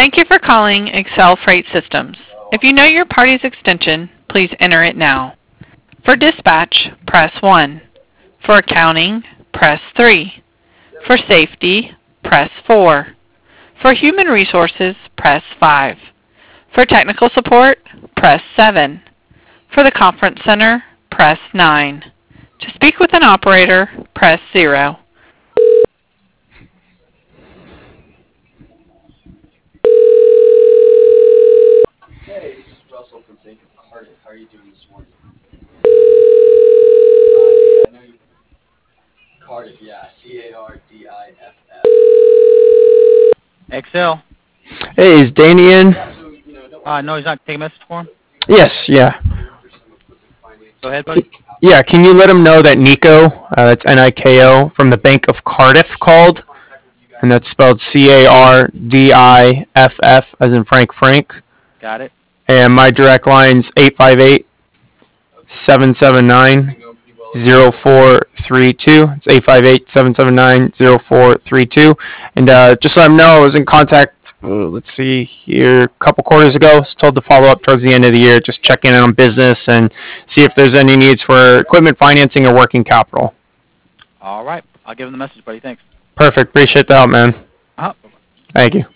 Thank you for calling Excel Freight Systems. If you know your party's extension, please enter it now. For dispatch, press 1. For accounting, press 3. For safety, press 4. For human resources, press 5. For technical support, press 7. For the conference center, press 9. To speak with an operator, press 0. Hey, this is Russell from Bank of Cardiff. How are you doing this morning? I know you. Cardiff, yeah. Cardiff. Excel. Hey, is Danny in? Yeah, so, don't worry. No, he's not taking a message for him. Yes, yeah. For some equipment Go ahead, financing. buddy. Yeah, can you let him know that Nico, that's Niko, from the Bank of Cardiff called, and that's spelled Cardiff, as in Frank. Got it. And my direct line's 858 779 0432. It's 858 779 0432. And just let him know I was in contact, let's see here, a couple quarters ago. I was told to follow up towards the end of the year, just check in on business and see if there's any needs for equipment financing or working capital. All right. I'll give him the message, buddy. Thanks. Perfect. Appreciate the help, man. Uh-huh. Thank you.